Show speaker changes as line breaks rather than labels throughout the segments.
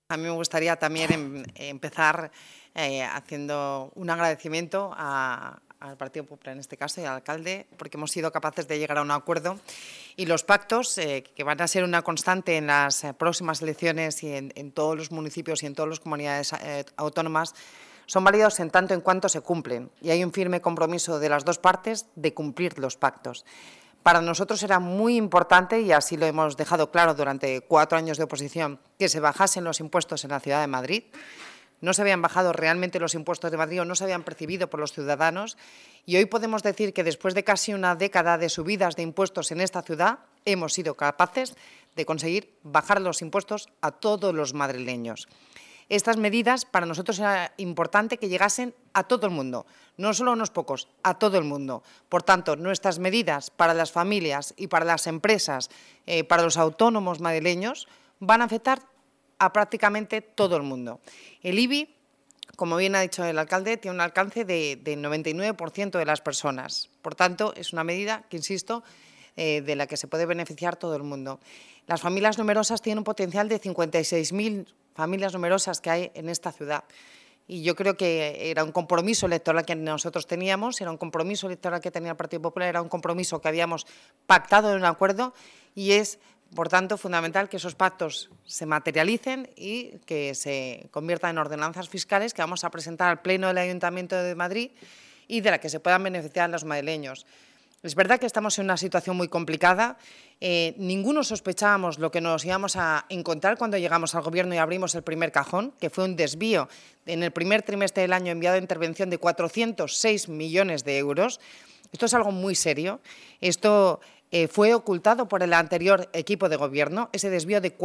A mí me gustaría también empezar haciendo un agradecimiento al Partido Popular, en este caso, y al alcalde, porque hemos sido capaces de llegar a un acuerdo. Y los pactos, que van a ser una constante en las próximas elecciones y en todos los municipios y en todas las comunidades autónomas, son válidos en tanto en cuanto se cumplen. Y hay un firme compromiso de las dos partes de cumplir los pactos. Para nosotros era muy importante, y así lo hemos dejado claro durante 4 años de oposición, que se bajasen los impuestos en la ciudad de Madrid. No se habían bajado realmente los impuestos de Madrid o no se habían percibido por los ciudadanos. Y hoy podemos decir que después de casi una década de subidas de impuestos en esta ciudad, hemos sido capaces de conseguir bajar los impuestos a todos los madrileños. Estas medidas para nosotros era importante que llegasen a todo el mundo, no solo a unos pocos, a todo el mundo. Por tanto, nuestras medidas para las familias y para las empresas, para los autónomos madrileños, van a afectar a prácticamente todo el mundo. El IBI, como bien ha dicho el alcalde, tiene un alcance del 99% de las personas. Por tanto, es una medida que, insisto, de la que se puede beneficiar todo el mundo. Las familias numerosas tienen un potencial de 56.000 familias numerosas que hay en esta ciudad. Y yo creo que era un compromiso electoral que nosotros teníamos, era un compromiso electoral que tenía el Partido Popular, era un compromiso que habíamos pactado en un acuerdo y es, por tanto, fundamental que esos pactos se materialicen y que se conviertan en ordenanzas fiscales que vamos a presentar al Pleno del Ayuntamiento de Madrid y de la que se puedan beneficiar los madrileños. Es verdad que estamos en una situación muy complicada. Ninguno sospechábamos lo que nos íbamos a encontrar cuando llegamos al Gobierno y abrimos el primer cajón, que fue un desvío en el primer trimestre del año enviado de intervención de 406 millones de euros. Esto es algo muy serio. Esto fue ocultado por el anterior equipo de Gobierno. Ese desvío de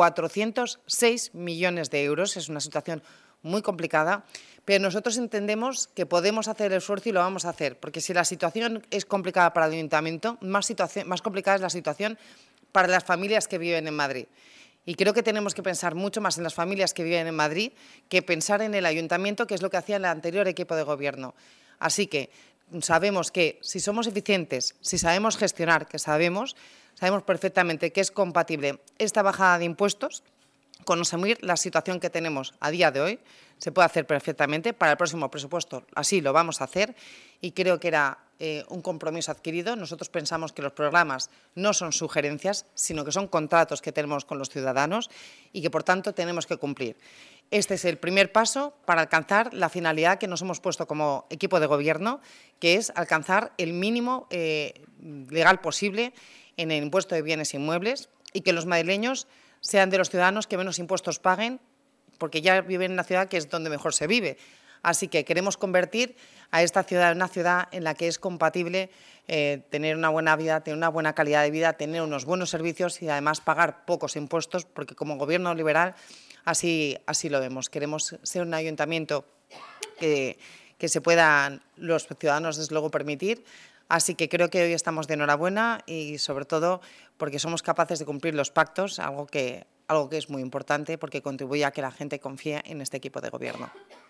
406 millones de euros es una situación muy complicada, pero nosotros entendemos que podemos hacer el esfuerzo y lo vamos a hacer, porque si la situación es complicada para el Ayuntamiento, más complicada es la situación para las familias que viven en Madrid. Y creo que tenemos que pensar mucho más en las familias que viven en Madrid que pensar en el Ayuntamiento, que es lo que hacía el anterior equipo de Gobierno. Así que sabemos que si somos eficientes, si sabemos gestionar, que sabemos perfectamente que es compatible esta bajada de impuestos con asumir la situación que tenemos a día de hoy. Se puede hacer perfectamente. Para el próximo presupuesto así lo vamos a hacer y creo que era un compromiso adquirido. Nosotros pensamos que los programas no son sugerencias, sino que son contratos que tenemos con los ciudadanos y que, por tanto, tenemos que cumplir. Este es el primer paso para alcanzar la finalidad que nos hemos puesto como equipo de Gobierno, que es alcanzar el mínimo legal posible en el impuesto de bienes inmuebles y que los madrileños sean de los ciudadanos que menos impuestos paguen, porque ya viven en una ciudad que es donde mejor se vive. Así que queremos convertir a esta ciudad en una ciudad en la que es compatible tener una buena vida, tener una buena calidad de vida, tener unos buenos servicios y además pagar pocos impuestos, porque como Gobierno liberal así lo vemos. Queremos ser un ayuntamiento que se puedan los ciudadanos, desde luego, permitir. Así que creo que hoy estamos de enhorabuena y, sobre todo, porque somos capaces de cumplir los pactos, algo que es muy importante porque contribuye a que la gente confíe en este equipo de Gobierno.